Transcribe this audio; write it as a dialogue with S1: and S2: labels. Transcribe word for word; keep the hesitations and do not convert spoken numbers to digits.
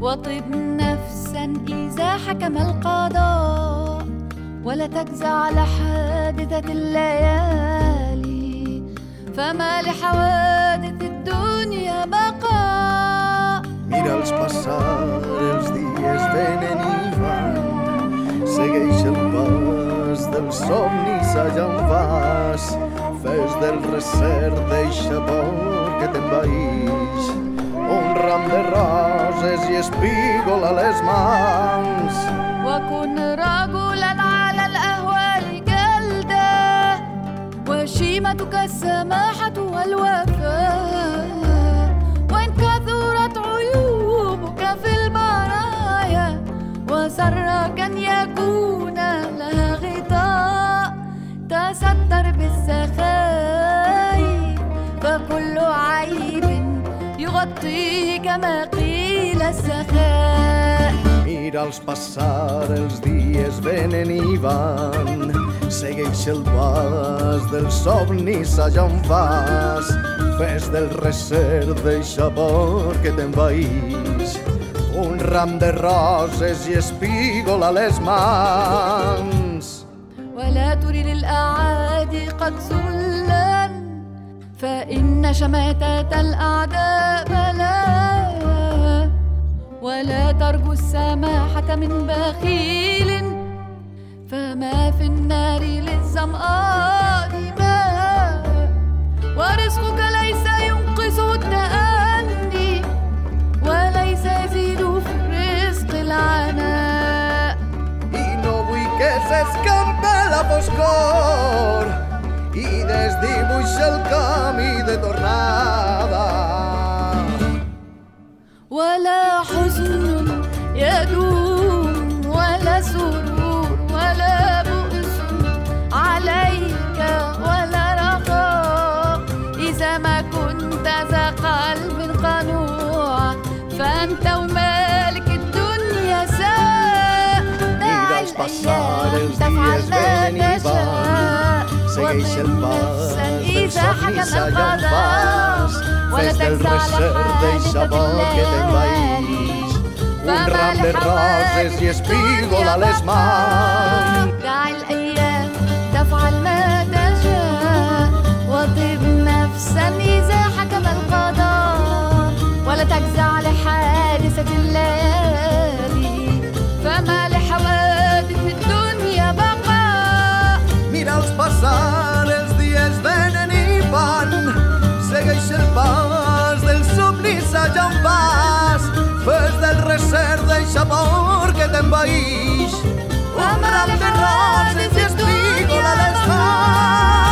S1: وطب نفسا إذا حكم القضاء، ولا تجزع على حادثة الليالي، فما لحوادث الدنيا بقاء.
S2: Mira els passar, els dies venen i van, segueix el pas dels somnis allà on vas, fes del recer, deixa por que t'envaïx, un ram de roses i espígol a les mans.
S1: وكن رجلا على الأهوال جلدا، وشيمتك السماحة والوفاء، وإن كثرت عيوبك في البرايا، وسرك أن يكون لها غطاء، تستر بالسخاء، فكل عيب يغطيه كما قيل السخاء.
S2: Mira els passar, els dies venen i van, segueix el pas dels somnis allà on vas, fes del recer, deixa por que t'envaïx, un ram de roses i espígol a les mans.
S1: ولا تري للأعادي قد ذلا، فإن شماتة الأعداء بلاء، ولا ترجو السماحة من بخيل، فما في النار للظمآن ماء، ورزقك ليس ينقصه التأني، وليس يزيد في الرزق العناء.
S2: I no vull que s'escampe la foscor i desdibuixa el camí de tornada.
S1: ولا حزن يدوم، ولا سرور، ولا بؤس عليك، ولا رخاء، إذا ما كنت ذا قلب قنوع، فأنت ومالك الدنيا ساء. دع
S2: الأيام
S1: تفعل ما تشاء،
S2: segueix el pas dels somnis allà on vas, fes del recer, deixa por que t'envaïx, un ram de roses i espígol a les mans.
S1: دع الأيام تفعل ما تشاء، وطب نفسا إذا حكم القضاء، ولا تجزع لحادثة الليالي، فما لحوادث الدنيا بقاء.
S2: Mira els passar, els dies venen i van, segueix el pas dels somnis allà on vas, fes del recer, deixa por que t'envaïx, un ram de roses i espígol a les mans.